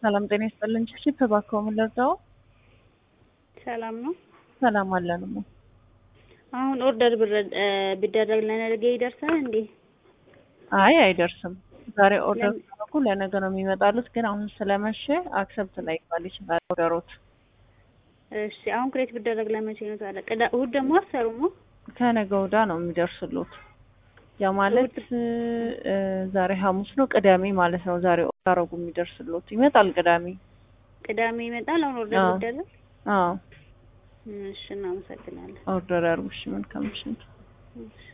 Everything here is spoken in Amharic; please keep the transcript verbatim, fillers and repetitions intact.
ሰላም ጤና ይስጥልኝ። እሺ ተባከው ምን ልርዳው? ሰላም ነው። ሰላም አለን ነው። አሁን ኦርደር ቢደረግ ለነገ ይደርሳል እንዴ? አይ አይደርስም። ዛሬ ኦርደር ተደረጉ ለነገ ነው የሚመጣሉት፣ ግን አሁን ስለመሸ አክሰፕት ላይ ይባል ይችላል ኦርደሮት። እሺ አሁን ክሬት ቢደረግ ለመቼ ነው ታዲያ? ቅዳ እሑድ ደግሞ አሰሩም? ከነገ ወዲያ ነው የሚደርስሉት። ያ ማለት ዛሬ ሐሙስ ነው፣ ቅዳሜ ማለት ነው። ዛሬ ኦርደር አረጉ የሚደርስሉት ይመጣል ቅዳሜ። ቅዳሜ ይመጣል አሁን ኦርደር ቢደረግ? አዎ እሺ እናመሰግናለን። ኦርደር አርጉሽ ምን ከምሽን